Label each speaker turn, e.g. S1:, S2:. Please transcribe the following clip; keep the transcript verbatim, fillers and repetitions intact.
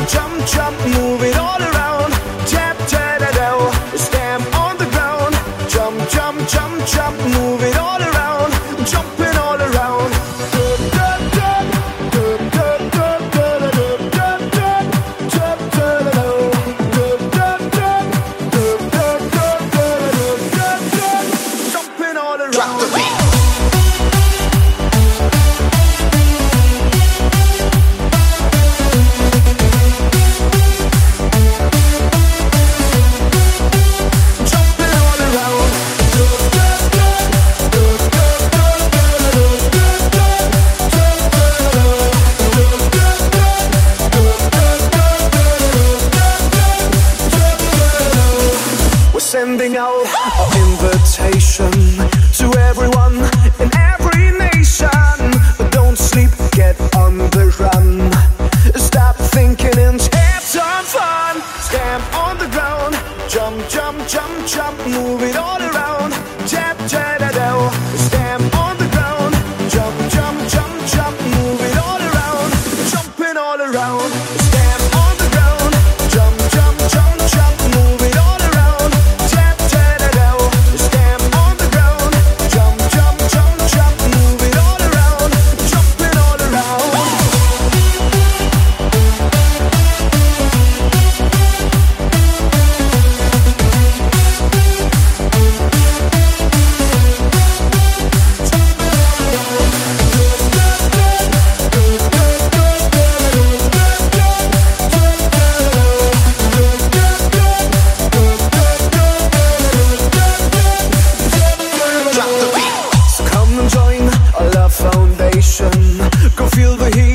S1: jump, jump, move it all around. Tap, tap, da, da, stamp on the ground. Jump, jump, jump, jump, move it all around. Jumping all around. Jumping all around. Drop the beat. Sending out our invitation to everyone in every nation. But don't sleep, get on the run. Stop thinking and have some fun. Stamp on the ground, jump, jump, jump, jump, move it all around. Tap, tap, da, da. Stamp on the ground, jump, jump, jump, jump, move it all around. Jumping all around. Stamp on the ground, jump, jump, jump, jump, move it all around. Go feel the heat.